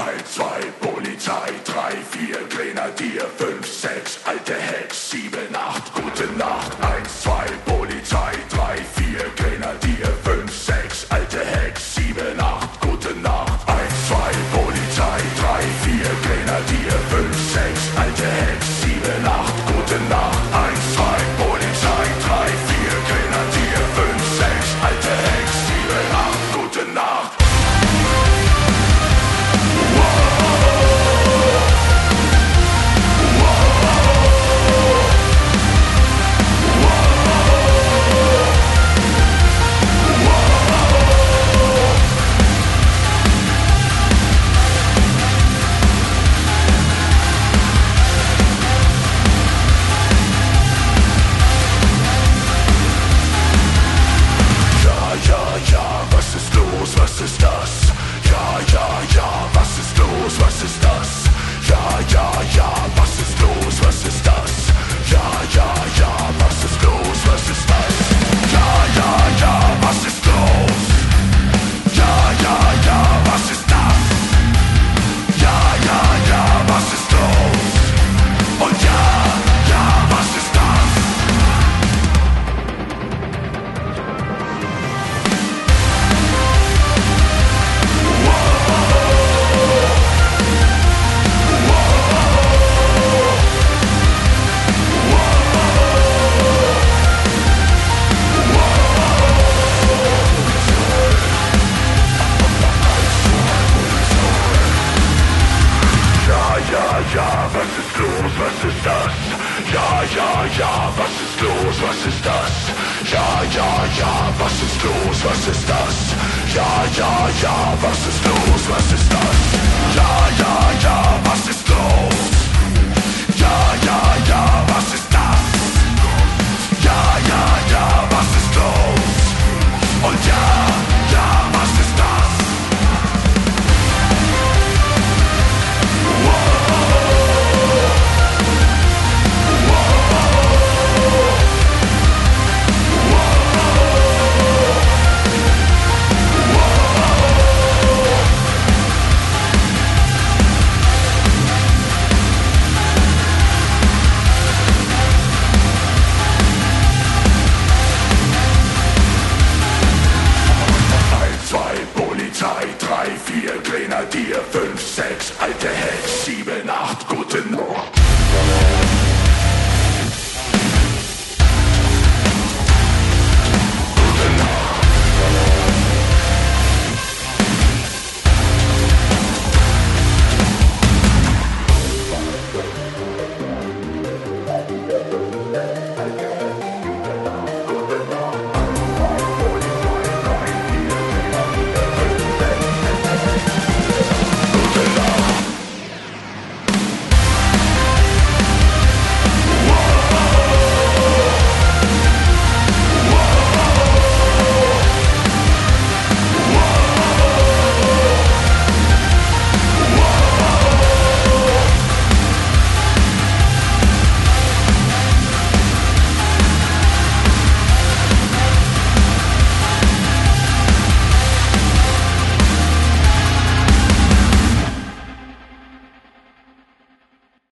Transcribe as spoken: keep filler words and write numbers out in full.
eins, zwei, Polizei, drei, vier, Grenadier, fünf, sechs, alte Hex, sieben, acht, gute Nacht. eins, zwei, Polizei, drei, vier, Grenadier, fünf, sechs, alte Hex, sieben, acht, gute Nacht. eins, zwei, Polizei, drei, vier, Grenadier, fünf, sechs, alte Hex, sieben, acht, gute Nacht. eins, zwei, Polizei, drei, vier, Grenadier, fünf, sechs, alte Hex, sieben, acht, gute Nacht. Was ist das? Ja, ja, ja, was ist los? Was ist das? Ja, ja, ja, was ist los? Was ist das? Ja, ja, ja, was ist los? Was ist das? Ja, ja, ja, was ist los? Ja, ja, ja, was ist das? Ja, ja, ja, was ist los? Und ja, ja, was ist das? Ja, was ist los, was ist das? Ja, ja, ja, was ist los, was ist das? Ja, ja, ja, was ist los, was ist das? Ja, ja, ja, was ist los, was ist das? Ja, ja, ja, was ist los?